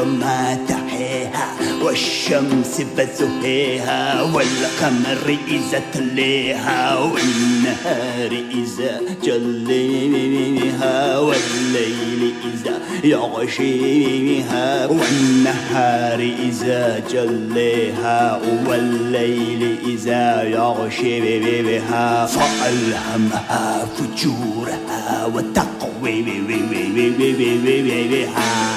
وما تحيها والشمس بزهيها والقمر إذا تليها والنهار إذا جليها والليل إذا يغشيها والنهار إذا جليها والليل إذا يغشيها فألهمها فجورها وتقويها.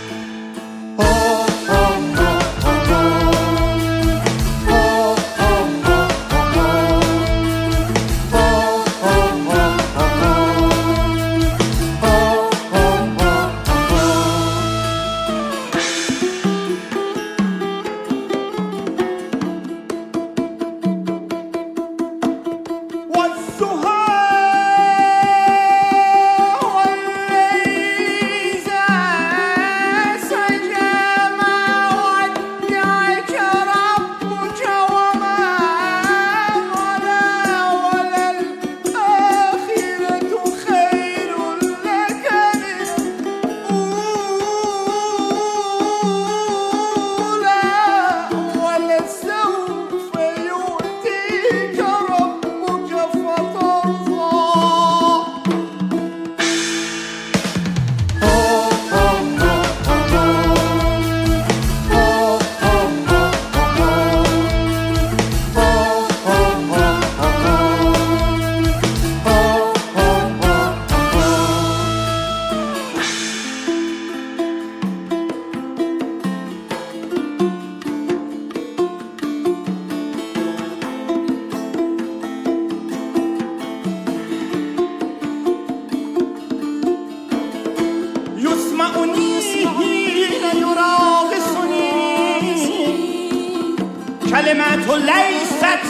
كلمات ليست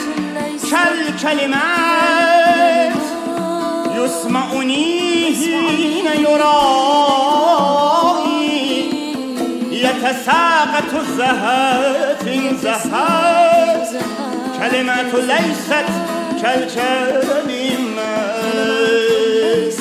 كالكلمات يسمعني حين يرائي يتساقط زهات زهات كلمات ليست كالكلمات.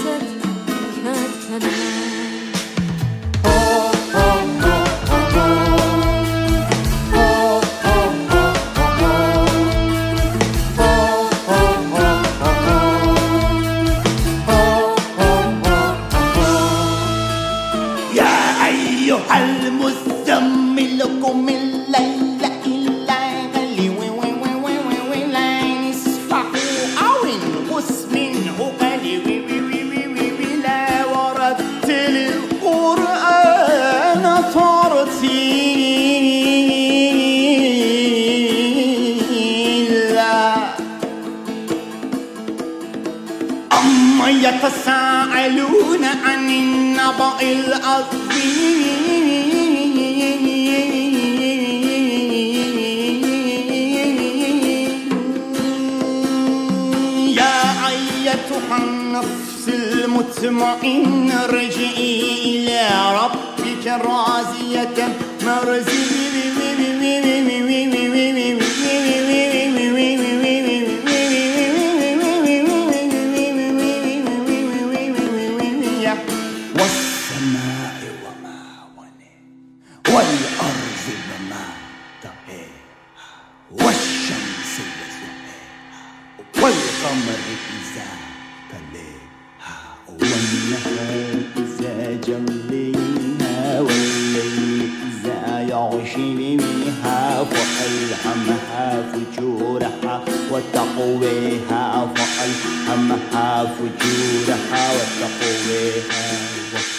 المزمل قم الليل إلا نصفه أو انقص منه قليلا ورتل القرآن ترتيلا. أما يتساءلون عن النبأ العظيم النفس المطمئن ارجعي إلى ربك راضية مرضية. والسماء وما بناها والأرض وما طحاها والشمس وضحاها والقمر إذا تلاها والنهار إذا جليها والليل إذا يغشيها فألهمها فجورها وتقويها فألهمها فجورها وتقويها.